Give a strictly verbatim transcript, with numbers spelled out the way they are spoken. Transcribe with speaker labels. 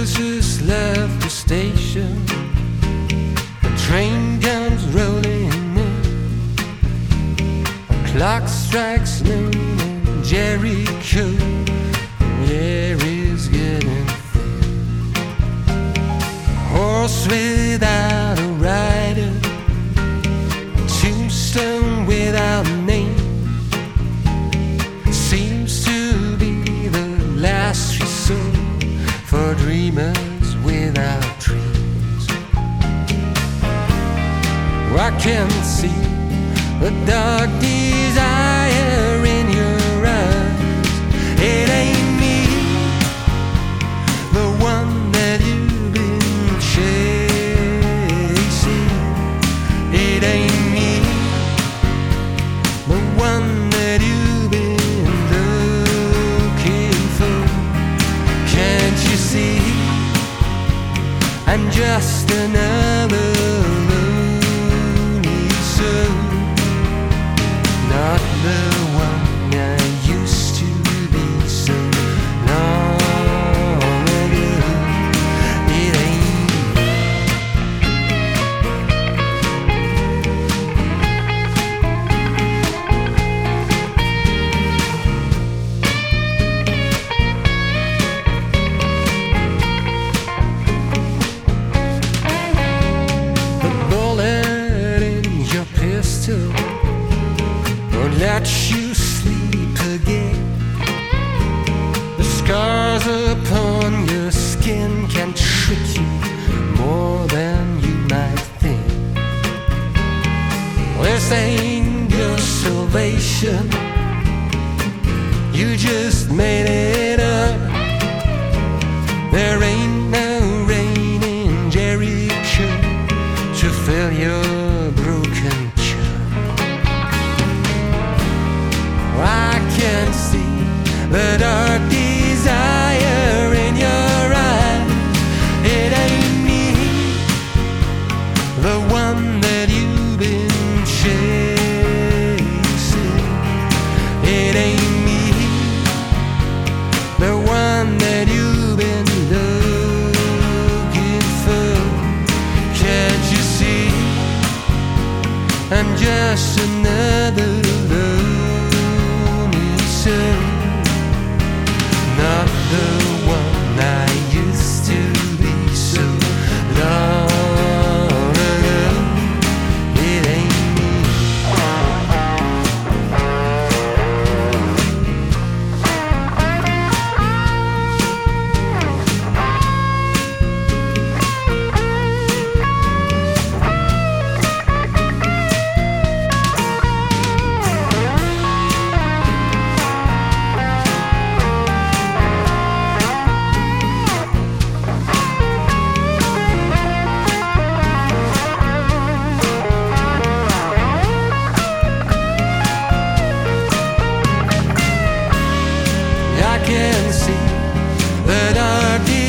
Speaker 1: girls just left the station. The train comes rolling in. A clock strikes noon in Jericho. The air is getting thin. Horse without a rider, a tombstone without a name, seems to be the last resort for dreamers without dreams. I can see the dark desire in your eyes. It ain't me, the one that you've been chasing. It ain't me, the one that you've been looking for. Can't you see? I'm just another lonely soul, not the one I used to be so long ago. It ain't the bullet in your pistol won't let you sleep again. The scars upon your skin can trick you more than you might think. This ain't your salvation, you just made it up. There ain't no rain in Jericho to fill your broken church. I can see the dark desire in your eyes. It ain't me, the one that you've been chasing. It ain't me, the one that you've been looking for. Can't you see? I'm just another lonely soul, not the one I used to be so long ago. It ain't me. I can see the dark